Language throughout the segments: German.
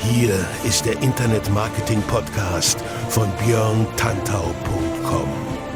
Hier ist der Internet-Marketing-Podcast von björntantau.com.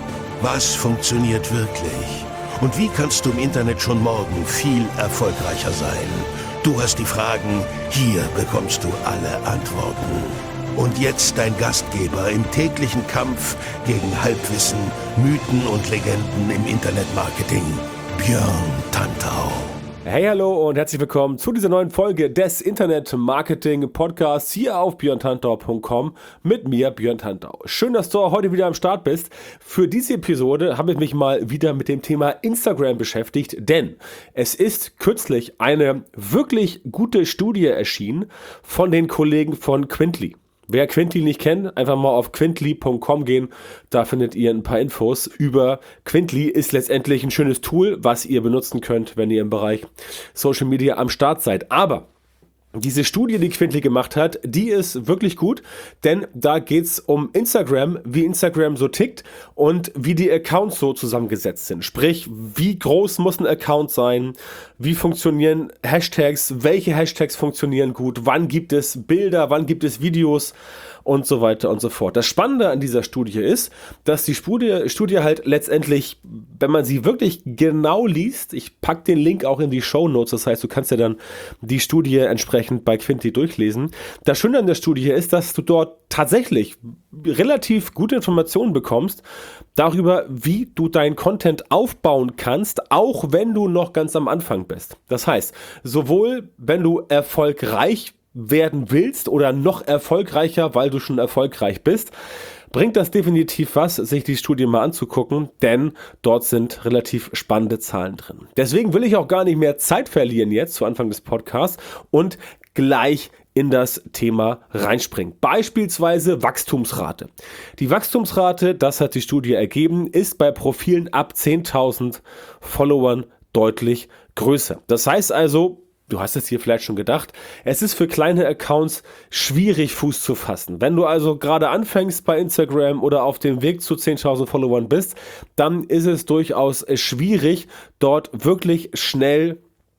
Was funktioniert wirklich? Und wie kannst du im Internet schon morgen viel erfolgreicher sein? Du hast die Fragen, hier bekommst du alle Antworten. Und jetzt dein Gastgeber im täglichen Kampf gegen Halbwissen, Mythen und Legenden im Internetmarketing, Björn Tantau. Hey, hallo und herzlich willkommen zu dieser neuen Folge des Internet-Marketing-Podcasts hier auf björntantau.com mit mir, Björn Tantau. Schön, dass du heute wieder am Start bist. Für diese Episode habe ich mich mal wieder mit dem Thema Instagram beschäftigt, denn es ist kürzlich eine wirklich gute Studie erschienen von den Kollegen von Quintly. Wer Quintly nicht kennt, einfach mal auf quintly.com gehen, da findet ihr ein paar Infos über Quintly. Ist letztendlich ein schönes Tool, was ihr benutzen könnt, wenn ihr im Bereich Social Media am Start seid. Aber diese Studie, die Quintly gemacht hat, die ist wirklich gut, denn da geht's um Instagram, wie Instagram so tickt und wie die Accounts so zusammengesetzt sind. Sprich, wie groß muss ein Account sein, wie funktionieren Hashtags, welche Hashtags funktionieren gut, wann gibt es Bilder, wann gibt es Videos und so weiter und so fort. Das Spannende an dieser Studie ist, dass die Studie halt letztendlich, wenn man sie wirklich genau liest, ich packe den Link auch in die Shownotes, das heißt, du kannst ja dann die Studie entsprechend bei Quintly durchlesen. Das Schöne an der Studie ist, dass du dort tatsächlich relativ gute Informationen bekommst darüber, wie du deinen Content aufbauen kannst, auch wenn du noch ganz am Anfang bist. Das heißt, sowohl wenn du erfolgreich werden willst oder noch erfolgreicher, weil du schon erfolgreich bist, bringt das definitiv was, sich die Studie mal anzugucken, denn dort sind relativ spannende Zahlen drin. Deswegen will ich auch gar nicht mehr Zeit verlieren jetzt zu Anfang des Podcasts und gleich in das Thema reinspringen. Beispielsweise Wachstumsrate. Die Wachstumsrate, das hat die Studie ergeben, ist bei Profilen ab 10.000 Followern deutlich größer. Das heißt also, du hast es hier vielleicht schon gedacht, es ist für kleine Accounts schwierig, Fuß zu fassen. Wenn du also gerade anfängst bei Instagram oder auf dem Weg zu 10.000 Followern bist, dann ist es durchaus schwierig, dort wirklich schnell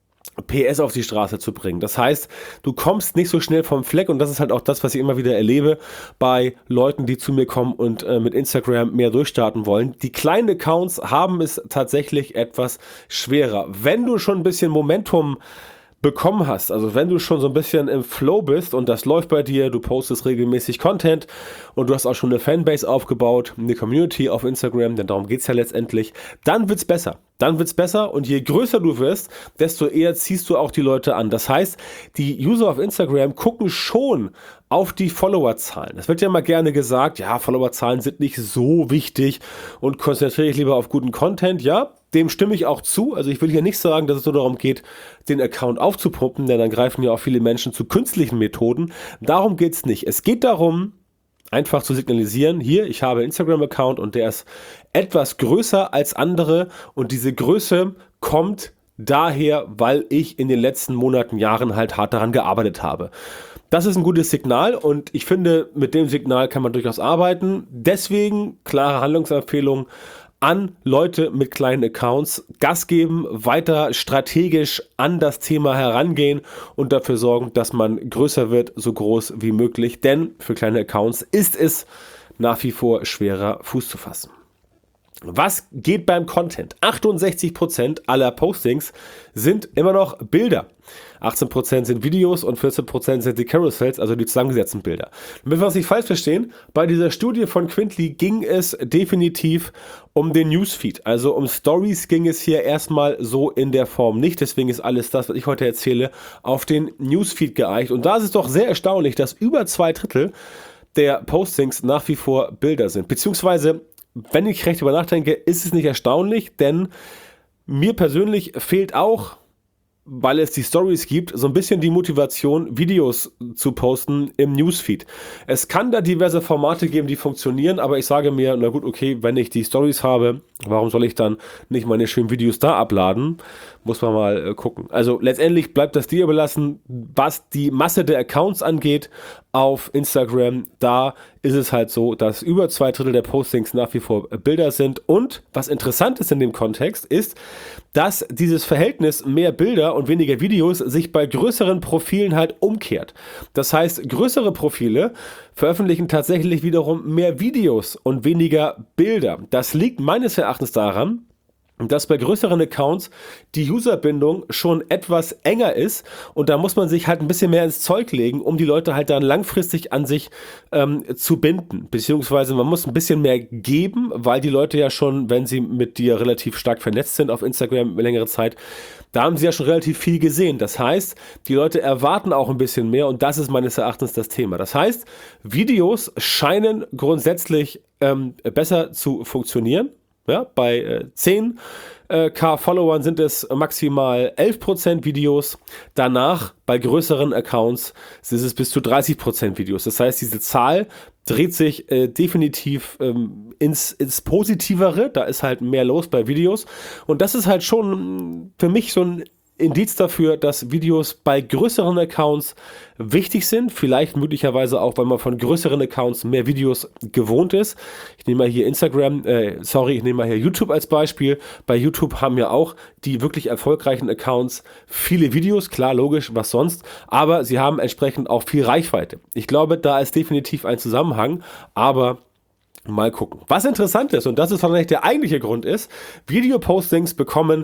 PS auf die Straße zu bringen. Das heißt, du kommst nicht so schnell vom Fleck und das ist halt auch das, was ich immer wieder erlebe bei Leuten, die zu mir kommen und mit Instagram mehr durchstarten wollen. Die kleinen Accounts haben es tatsächlich etwas schwerer. Wenn du schon ein bisschen Momentum bekommen hast, also wenn du schon so ein bisschen im Flow bist und das läuft bei dir, du postest regelmäßig Content und du hast auch schon eine Fanbase aufgebaut, eine Community auf Instagram, denn darum geht es ja letztendlich, dann wird's besser. Dann wird's besser und je größer du wirst, desto eher ziehst du auch die Leute an. Das heißt, die User auf Instagram gucken schon auf die Followerzahlen. Es wird ja mal gerne gesagt, ja, Followerzahlen sind nicht so wichtig und konzentriere ich lieber auf guten Content. Ja, dem stimme ich auch zu. Also ich will hier nicht sagen, dass es nur darum geht, den Account aufzupumpen, denn dann greifen ja auch viele Menschen zu künstlichen Methoden. Darum geht's nicht. Es geht darum, einfach zu signalisieren, hier, ich habe einen Instagram-Account und der ist etwas größer als andere und diese Größe kommt daher, weil ich in den letzten Monaten, Jahren halt hart daran gearbeitet habe. Das ist ein gutes Signal und ich finde, mit dem Signal kann man durchaus arbeiten. Deswegen klare Handlungsempfehlung an Leute mit kleinen Accounts, Gas geben, weiter strategisch an das Thema herangehen und dafür sorgen, dass man größer wird, so groß wie möglich, denn für kleine Accounts ist es nach wie vor schwerer, Fuß zu fassen. Was geht beim Content? 68% aller Postings sind immer noch Bilder. 18% sind Videos und 14% sind die Carousels, also die zusammengesetzten Bilder. Damit wir uns nicht falsch verstehen, bei dieser Studie von Quintly ging es definitiv um den Newsfeed. Also um Stories ging es hier erstmal so in der Form nicht. Deswegen ist alles das, was ich heute erzähle, auf den Newsfeed geeicht. Und da ist es doch sehr erstaunlich, dass über 2/3 der Postings nach wie vor Bilder sind. Beziehungsweise, wenn ich recht drüber nachdenke, ist es nicht erstaunlich, denn mir persönlich fehlt auch, weil es die Stories gibt, so ein bisschen die Motivation, Videos zu posten im Newsfeed. Es kann da diverse Formate geben, die funktionieren, aber ich sage mir, na gut, okay, wenn ich die Stories habe, warum soll ich dann nicht meine schönen Videos da abladen? Muss man mal gucken. Also letztendlich bleibt das dir überlassen, was die Masse der Accounts angeht auf Instagram. Da ist es halt so, dass über 2/3 der Postings nach wie vor Bilder sind. Und was interessant ist in dem Kontext, ist, dass dieses Verhältnis mehr Bilder und weniger Videos sich bei größeren Profilen halt umkehrt. Das heißt, größere Profile veröffentlichen tatsächlich wiederum mehr Videos und weniger Bilder. Das liegt meines Erachtens daran, dass bei größeren Accounts die Userbindung schon etwas enger ist und da muss man sich halt ein bisschen mehr ins Zeug legen, um die Leute halt dann langfristig an sich zu binden. Beziehungsweise man muss ein bisschen mehr geben, weil die Leute ja schon, wenn sie mit dir relativ stark vernetzt sind auf Instagram längere Zeit, da haben sie ja schon relativ viel gesehen. Das heißt, die Leute erwarten auch ein bisschen mehr und das ist meines Erachtens das Thema. Das heißt, Videos scheinen grundsätzlich besser zu funktionieren. Ja, bei 10.000 Followern sind es maximal 11% Videos. Danach bei größeren Accounts ist es bis zu 30% Videos. Das heißt, diese Zahl dreht sich definitiv ins Positivere. Da ist halt mehr los bei Videos. Und das ist halt schon für mich so ein Indiz dafür, dass Videos bei größeren Accounts wichtig sind. Vielleicht möglicherweise auch, weil man von größeren Accounts mehr Videos gewohnt ist. Ich nehme mal hier ich nehme mal hier YouTube als Beispiel. Bei YouTube haben ja auch die wirklich erfolgreichen Accounts viele Videos, klar, logisch, was sonst, aber sie haben entsprechend auch viel Reichweite. Ich glaube, da ist definitiv ein Zusammenhang, aber mal gucken. Was interessant ist, und das ist wahrscheinlich der eigentliche Grund ist, Videopostings bekommen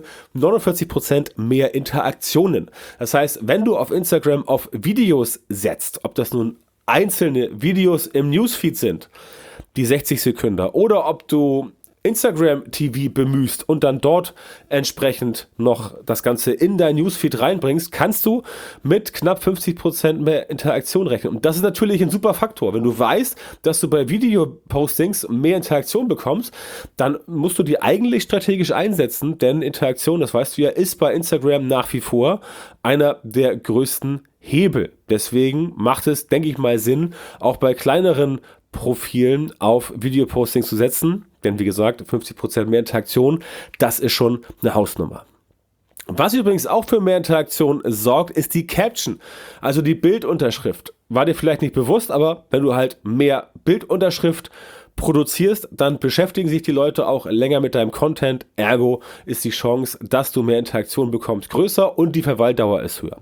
49% mehr Interaktionen. Das heißt, wenn du auf Instagram auf Videos setzt, ob das nun einzelne Videos im Newsfeed sind, die 60 Sekunden, oder ob du Instagram TV bemühst und dann dort entsprechend noch das Ganze in dein Newsfeed reinbringst, kannst du mit knapp 50% mehr Interaktion rechnen. Und das ist natürlich ein super Faktor. Wenn du weißt, dass du bei Videopostings mehr Interaktion bekommst, dann musst du die eigentlich strategisch einsetzen, denn Interaktion, das weißt du ja, ist bei Instagram nach wie vor einer der größten Hebel. Deswegen macht es, denke ich mal, Sinn, auch bei kleineren Profilen auf Videopostings zu setzen. Denn wie gesagt, 50% mehr Interaktion, das ist schon eine Hausnummer. Was übrigens auch für mehr Interaktion sorgt, ist die Caption, also die Bildunterschrift. War dir vielleicht nicht bewusst, aber wenn du halt mehr Bildunterschrift produzierst, dann beschäftigen sich die Leute auch länger mit deinem Content. Ergo ist die Chance, dass du mehr Interaktion bekommst, größer und die Verweildauer ist höher.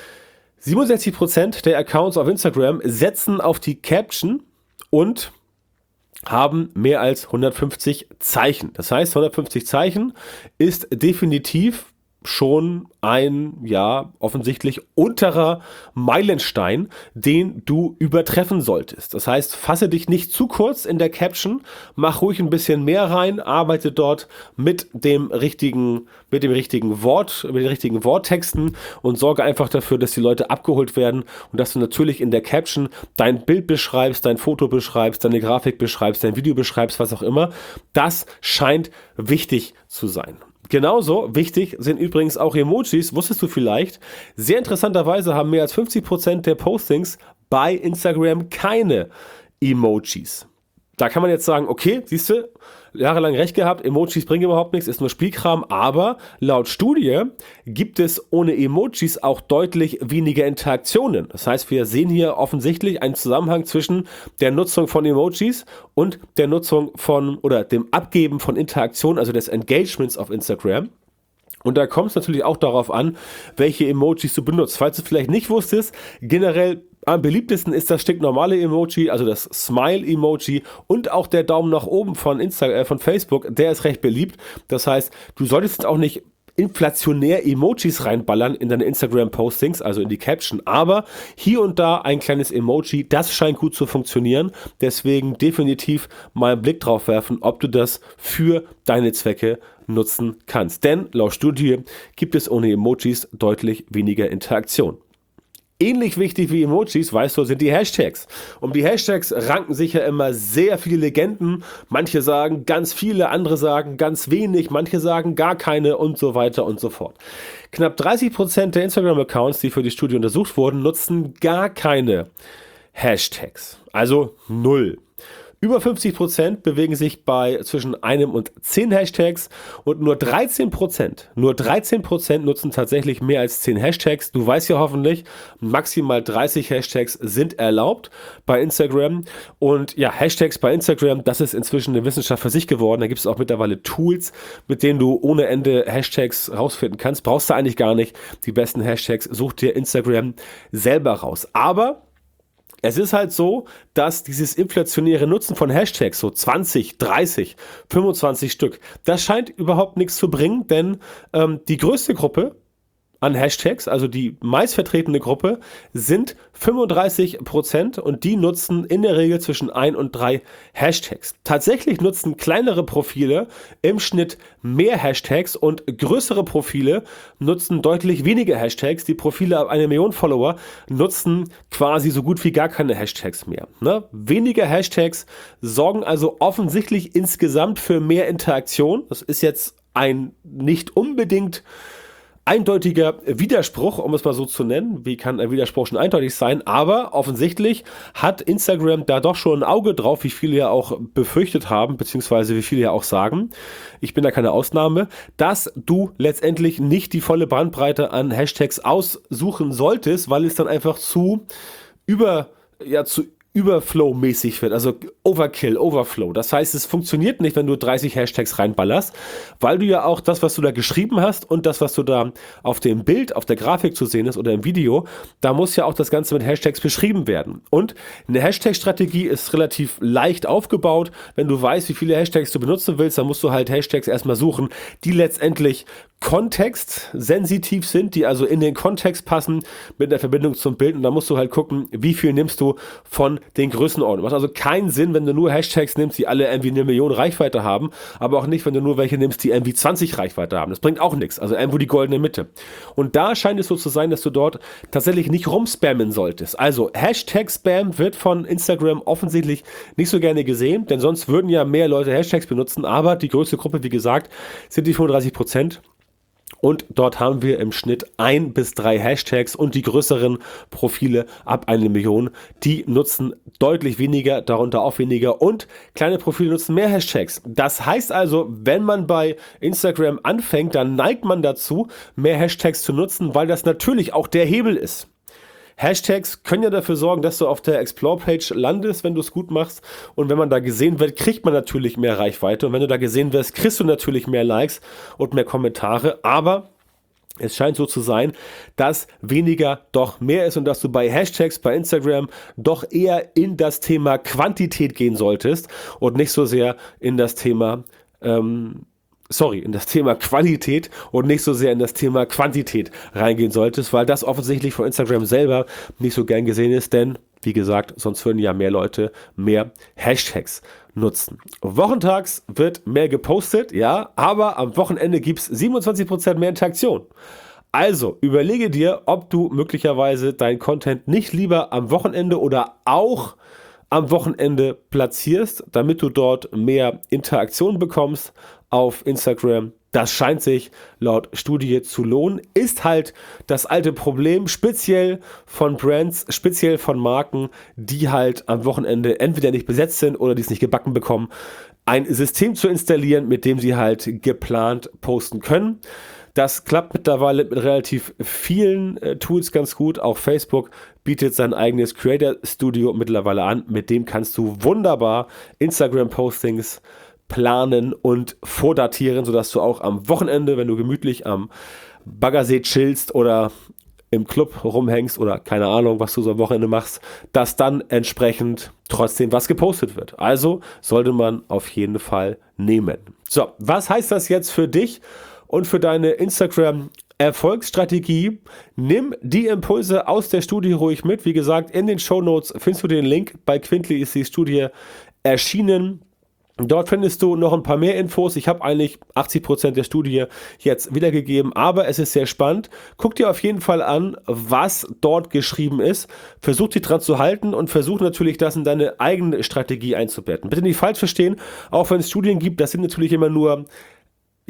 67% der Accounts auf Instagram setzen auf die Caption und haben mehr als 150 Zeichen. Das heißt, 150 Zeichen ist definitiv schon ein, ja, offensichtlich unterer Meilenstein, den du übertreffen solltest. Das heißt, fasse dich nicht zu kurz in der Caption, mach ruhig ein bisschen mehr rein, arbeite dort mit dem richtigen Wort, mit den richtigen Worttexten und sorge einfach dafür, dass die Leute abgeholt werden und dass du natürlich in der Caption dein Bild beschreibst, dein Foto beschreibst, deine Grafik beschreibst, dein Video beschreibst, was auch immer. Das scheint wichtig zu sein. Genauso wichtig sind übrigens auch Emojis, wusstest du vielleicht. Sehr interessanterweise haben mehr als 50% der Postings bei Instagram keine Emojis. Da kann man jetzt sagen, okay, siehst du, jahrelang recht gehabt, Emojis bringen überhaupt nichts, ist nur Spielkram, aber laut Studie gibt es ohne Emojis auch deutlich weniger Interaktionen. Das heißt, wir sehen hier offensichtlich einen Zusammenhang zwischen der Nutzung von Emojis und der Nutzung von oder dem Abgeben von Interaktion, also des Engagements auf Instagram. Und da kommt es natürlich auch darauf an, welche Emojis du benutzt. Falls du vielleicht nicht wusstest, generell am beliebtesten ist das stinknormale Emoji, also das Smile-Emoji und auch der Daumen nach oben von Facebook, der ist recht beliebt. Das heißt, du solltest jetzt auch nicht inflationär Emojis reinballern in deine Instagram-Postings, also in die Caption, aber hier und da ein kleines Emoji, das scheint gut zu funktionieren. Deswegen definitiv mal einen Blick drauf werfen, ob du das für deine Zwecke nutzen kannst. Denn laut Studie gibt es ohne Emojis deutlich weniger Interaktion. Ähnlich wichtig wie Emojis, weißt du, sind die Hashtags. Um die Hashtags ranken sich ja immer sehr viele Legenden. Manche sagen ganz viele, andere sagen ganz wenig, manche sagen gar keine und so weiter und so fort. Knapp 30% der Instagram-Accounts, die für die Studie untersucht wurden, nutzen gar keine Hashtags. Also 0. Über 50% bewegen sich bei zwischen einem und 10 Hashtags und nur 13% nutzen tatsächlich mehr als 10 Hashtags. Du weißt ja hoffentlich, maximal 30 Hashtags sind erlaubt bei Instagram. Und ja, Hashtags bei Instagram, das ist inzwischen eine Wissenschaft für sich geworden. Da gibt es auch mittlerweile Tools, mit denen du ohne Ende Hashtags rausfinden kannst. Brauchst du eigentlich gar nicht. Die besten Hashtags such dir Instagram selber raus. Aber es ist halt so, dass dieses inflationäre Nutzen von Hashtags, so 20, 30, 25 Stück, das scheint überhaupt nichts zu bringen, denn die größte Gruppe an Hashtags, also die meistvertretene Gruppe, sind 35% und die nutzen in der Regel zwischen 1 und 3 Hashtags. Tatsächlich nutzen kleinere Profile im Schnitt mehr Hashtags und größere Profile nutzen deutlich weniger Hashtags. Die Profile ab 1 Million Follower nutzen quasi so gut wie gar keine Hashtags mehr. Ne? Weniger Hashtags sorgen also offensichtlich insgesamt für mehr Interaktion. Das ist jetzt ein nicht unbedingt eindeutiger Widerspruch, um es mal so zu nennen. Wie kann ein Widerspruch schon eindeutig sein? Aber offensichtlich hat Instagram da doch schon ein Auge drauf, wie viele ja auch befürchtet haben, beziehungsweise wie viele ja auch sagen. Ich bin da keine Ausnahme, dass du letztendlich nicht die volle Bandbreite an Hashtags aussuchen solltest, weil es dann einfach zu Überflow-mäßig wird, also Overkill, Overflow. Das heißt, es funktioniert nicht, wenn du 30 Hashtags reinballerst, weil du ja auch das, was du da geschrieben hast und das, was du da auf dem Bild, auf der Grafik zu sehen ist oder im Video, da muss ja auch das Ganze mit Hashtags beschrieben werden. Und eine Hashtag-Strategie ist relativ leicht aufgebaut. Wenn du weißt, wie viele Hashtags du benutzen willst, dann musst du halt Hashtags erstmal suchen, die letztendlich kontextsensitiv sind, die also in den Kontext passen mit der Verbindung zum Bild, und da musst du halt gucken, wie viel nimmst du von den Größenordnungen. Macht also keinen Sinn, wenn du nur Hashtags nimmst, die alle irgendwie 1 Million Reichweite haben, aber auch nicht, wenn du nur welche nimmst, die irgendwie 20 Reichweite haben. Das bringt auch nichts, also irgendwo die goldene Mitte. Und da scheint es so zu sein, dass du dort tatsächlich nicht rumspammen solltest. Also Hashtag-Spam wird von Instagram offensichtlich nicht so gerne gesehen, denn sonst würden ja mehr Leute Hashtags benutzen, aber die größte Gruppe, wie gesagt, sind die 35%. Und dort haben wir im Schnitt 1 bis 3 Hashtags und die größeren Profile ab 1 Million, die nutzen deutlich weniger, darunter auch weniger, und kleine Profile nutzen mehr Hashtags. Das heißt also, wenn man bei Instagram anfängt, dann neigt man dazu, mehr Hashtags zu nutzen, weil das natürlich auch der Hebel ist. Hashtags können ja dafür sorgen, dass du auf der Explore-Page landest, wenn du es gut machst. Und wenn man da gesehen wird, kriegt man natürlich mehr Reichweite. Und wenn du da gesehen wirst, kriegst du natürlich mehr Likes und mehr Kommentare. Aber es scheint so zu sein, dass weniger doch mehr ist und dass du bei Hashtags bei Instagram doch eher in das Thema Quantität gehen solltest und nicht so sehr in das Thema in das Thema Qualität und nicht so sehr in das Thema Quantität reingehen solltest, weil das offensichtlich von Instagram selber nicht so gern gesehen ist, denn, wie gesagt, sonst würden ja mehr Leute mehr Hashtags nutzen. Wochentags wird mehr gepostet, ja, aber am Wochenende gibt es 27% mehr Interaktion. Also überlege dir, ob du möglicherweise deinen Content nicht lieber am Wochenende oder auch am Wochenende platzierst, damit du dort mehr Interaktion bekommst auf Instagram. Das scheint sich laut Studie zu lohnen. Ist halt das alte Problem, speziell von Brands, speziell von Marken, die halt am Wochenende entweder nicht besetzt sind oder die es nicht gebacken bekommen, ein System zu installieren, mit dem sie halt geplant posten können. Das klappt mittlerweile mit relativ vielen Tools ganz gut. Auch Facebook bietet sein eigenes Creator Studio mittlerweile an. Mit dem kannst du wunderbar Instagram-Postings planen und vordatieren, sodass du auch am Wochenende, wenn du gemütlich am Baggersee chillst oder im Club rumhängst oder keine Ahnung, was du so am Wochenende machst, dass dann entsprechend trotzdem was gepostet wird. Also sollte man auf jeden Fall nehmen. So, was heißt das jetzt für dich und für deine Instagram-Erfolgsstrategie? Nimm die Impulse aus der Studie ruhig mit. Wie gesagt, in den Shownotes findest du den Link. Bei Quintly ist die Studie erschienen. Dort findest du noch ein paar mehr Infos. Ich habe eigentlich 80% der Studie jetzt wiedergegeben, aber es ist sehr spannend. Guck dir auf jeden Fall an, was dort geschrieben ist. Versuch dich dran zu halten und versuch natürlich, das in deine eigene Strategie einzubetten. Bitte nicht falsch verstehen, auch wenn es Studien gibt, das sind natürlich immer nur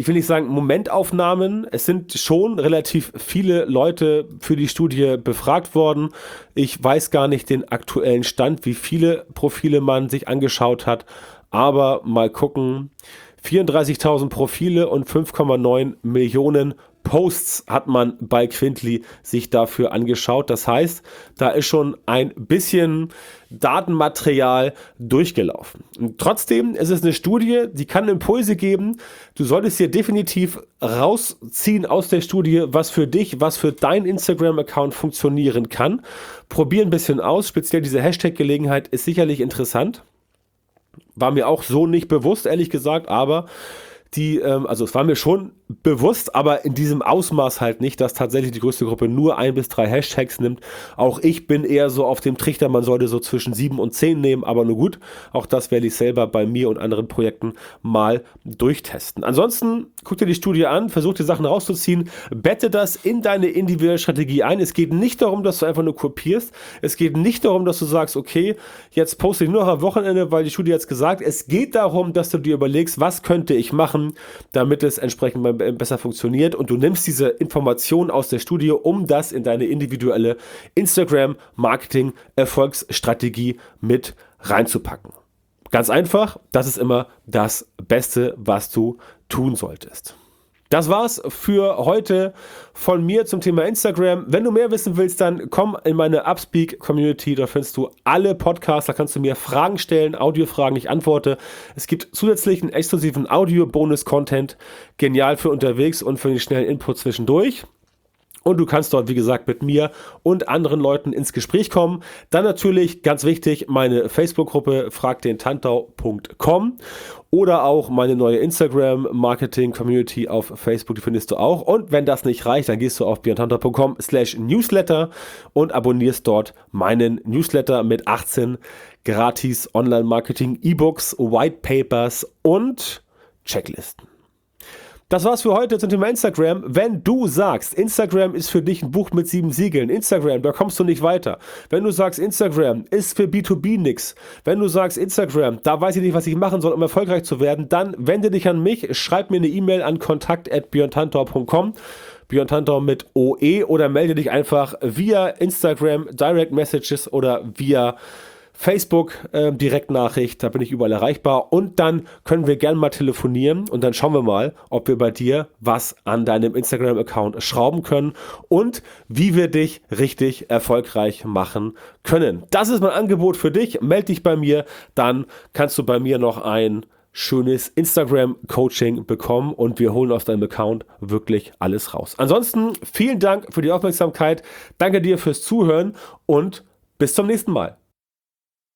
ich will nicht sagen Momentaufnahmen, es sind schon relativ viele Leute für die Studie befragt worden. Ich weiß gar nicht den aktuellen Stand, wie viele Profile man sich angeschaut hat, aber mal gucken. 34.000 Profile und 5,9 Millionen Posts hat man bei Quintly sich dafür angeschaut. Das heißt, da ist schon ein bisschen Datenmaterial durchgelaufen. Und trotzdem ist es eine Studie, die kann Impulse geben. Du solltest dir definitiv rausziehen aus der Studie, was für dich, was für dein Instagram-Account funktionieren kann. Probier ein bisschen aus. Speziell diese Hashtag-Gelegenheit ist sicherlich interessant. War mir auch so nicht bewusst, ehrlich gesagt, aber also es war mir schon bewusst, aber in diesem Ausmaß halt nicht, dass tatsächlich die größte Gruppe nur 1 bis 3 Hashtags nimmt. Auch ich bin eher so auf dem Trichter, man sollte so zwischen 7 und 10 nehmen, aber nur gut. Auch das werde ich selber bei mir und anderen Projekten mal durchtesten. Ansonsten guck dir die Studie an, versuch die Sachen rauszuziehen, bette das in deine individuelle Strategie ein. Es geht nicht darum, dass du einfach nur kopierst. Es geht nicht darum, dass du sagst, okay, jetzt poste ich nur noch am Wochenende, weil die Studie jetzt gesagt. Es geht darum, dass du dir überlegst, was könnte ich machen, damit es entsprechend besser funktioniert, und du nimmst diese Informationen aus der Studie, um das in deine individuelle Instagram-Marketing-Erfolgsstrategie mit reinzupacken. Ganz einfach, das ist immer das Beste, was du tun solltest. Das war's für heute von mir zum Thema Instagram. Wenn du mehr wissen willst, dann komm in meine Upspeak-Community. Da findest du alle Podcasts. Da kannst du mir Fragen stellen, Audiofragen, ich antworte. Es gibt zusätzlichen exklusiven Audio-Bonus-Content. Genial für unterwegs und für den schnellen Input zwischendurch. Und du kannst dort, wie gesagt, mit mir und anderen Leuten ins Gespräch kommen. Dann natürlich, ganz wichtig, meine Facebook-Gruppe fragdentantau.com oder auch meine neue Instagram-Marketing-Community auf Facebook, die findest du auch. Und wenn das nicht reicht, dann gehst du auf björntantau.com/newsletter und abonnierst dort meinen Newsletter mit 18 gratis Online-Marketing-E-Books, White Papers und Checklisten. Das war's für heute zum Thema Instagram. Wenn du sagst, Instagram ist für dich ein Buch mit 7 Siegeln, Instagram, da kommst du nicht weiter. Wenn du sagst, Instagram ist für B2B nix. Wenn du sagst, Instagram, da weiß ich nicht, was ich machen soll, um erfolgreich zu werden, dann wende dich an mich, schreib mir eine E-Mail an kontakt@björntantau.com, Björn Tantau mit OE, oder melde dich einfach via Instagram, Direct Messages oder via Facebook, Direktnachricht, da bin ich überall erreichbar, und dann können wir gerne mal telefonieren und dann schauen wir mal, ob wir bei dir was an deinem Instagram-Account schrauben können und wie wir dich richtig erfolgreich machen können. Das ist mein Angebot für dich. Melde dich bei mir, dann kannst du bei mir noch ein schönes Instagram-Coaching bekommen und wir holen aus deinem Account wirklich alles raus. Ansonsten vielen Dank für die Aufmerksamkeit, danke dir fürs Zuhören und bis zum nächsten Mal.